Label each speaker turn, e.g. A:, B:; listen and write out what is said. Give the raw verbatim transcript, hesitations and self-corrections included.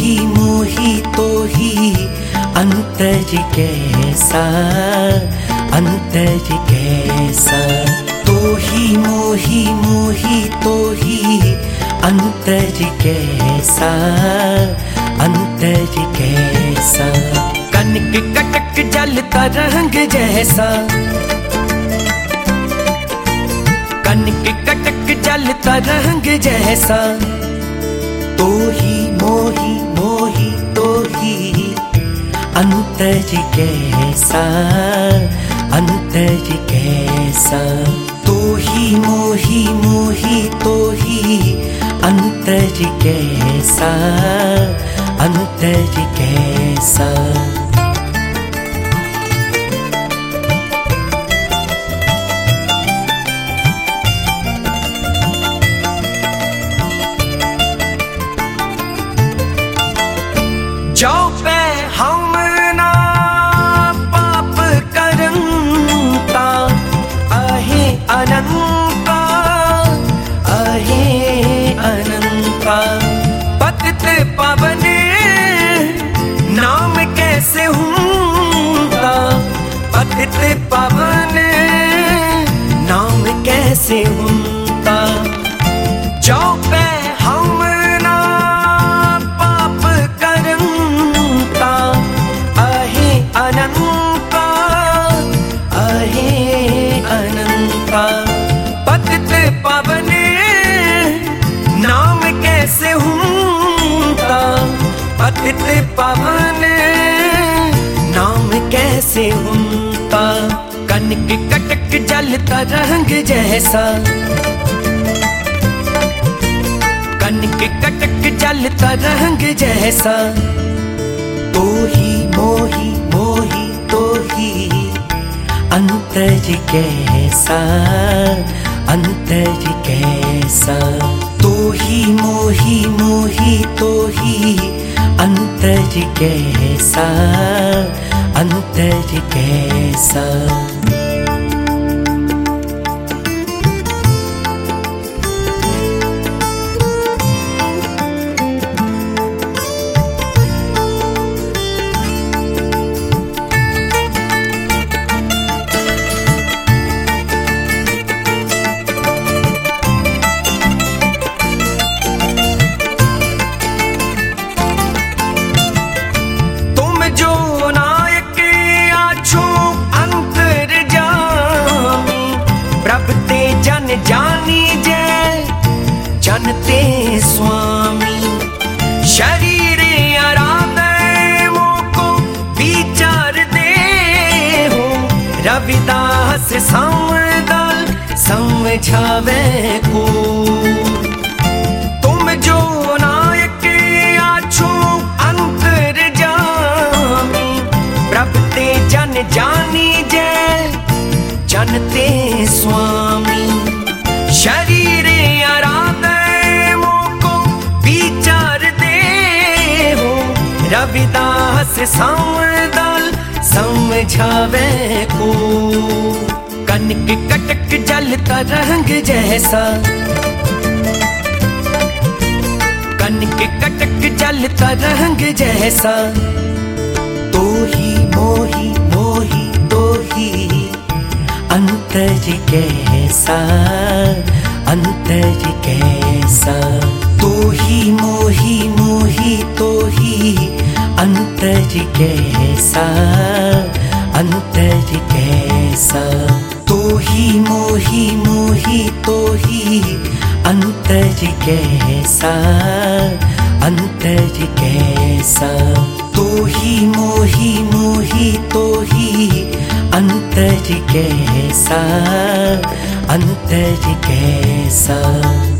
A: मोही मोही तो ही अंतर कैसा, अंतर कैसा। तो ही मोही मोही तो ही अंतर कैसा, अंतर कैसा। कनक कटक जलता रंग जैसा, कनक कटक जलता रंग जैसा। तो ही मोही मोही तो ही अंतर कैसा, अंतर कैसा। तो ही मोही मोही तो ही अंतर कैसा, अंतर कैसा। जो पे हम ना पाप करंता, आहे अनंता, आहे अनंता। पतित पावन नाम कैसे हूँता, पतित पावन नाम कैसे हूँता। जो पे हम अनंता, आहे अनंता। पतित पावन नाम कैसे हूँता, पतित पावन नाम कैसे हूँता। कनक कटक जलता रंग जैसा, कनक कटक जलता रंग जैसा। तो ही मोही मोही तो ही अंतर कैसा, अंतर कैसा। तो ही मोही मोही तो ही अंतर कैसा, अंतर कैसा। जन जानी जय जनते स्वामी। शरीर आराधे मोको विचार दे हो, रविदास समदल समझावे को। तुम जो नायक आछो अंतर जामी, प्रभुते जन जानी जय जनते स्वामी। शरीर आराधे मोको विचार दे हो, रविदास समदल समझावे को। कनक कटक जलता रंग जैसा, कनक कटक जलता रंग जैसा। तो ही मोही मोही तो ही अंतर कैसा, अंतर कैसा। तो ही मोही मोही तो ही अंतर कैसा, अंतर कैसा। तो ही मोही मोही तो ही अंतर कैसा, अंतर कैसा। तो ही मोही मोही तो ही अंतर कैसा, अंतर कैसा।